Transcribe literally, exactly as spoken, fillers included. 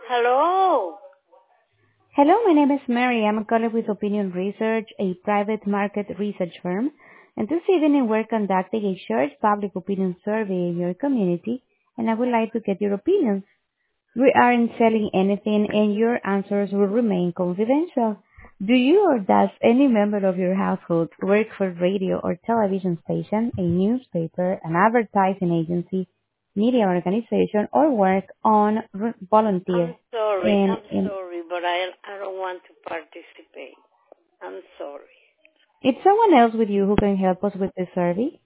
Hello. Hello, my name is Mary. I'm calling with Opinion Research, a private market research firm. And this evening we're conducting a short public opinion survey in your community, and I would like to get your opinions. We aren't selling anything, and your answers will remain confidential. Do you or does any member of your household work for radio or television station, a newspaper, an advertising agency, media organization, or work on r- I'm volunteer? sorry. And, I'm and sorry, but I I don't want to participate. I'm sorry. it's someone else with you who can help us with this survey.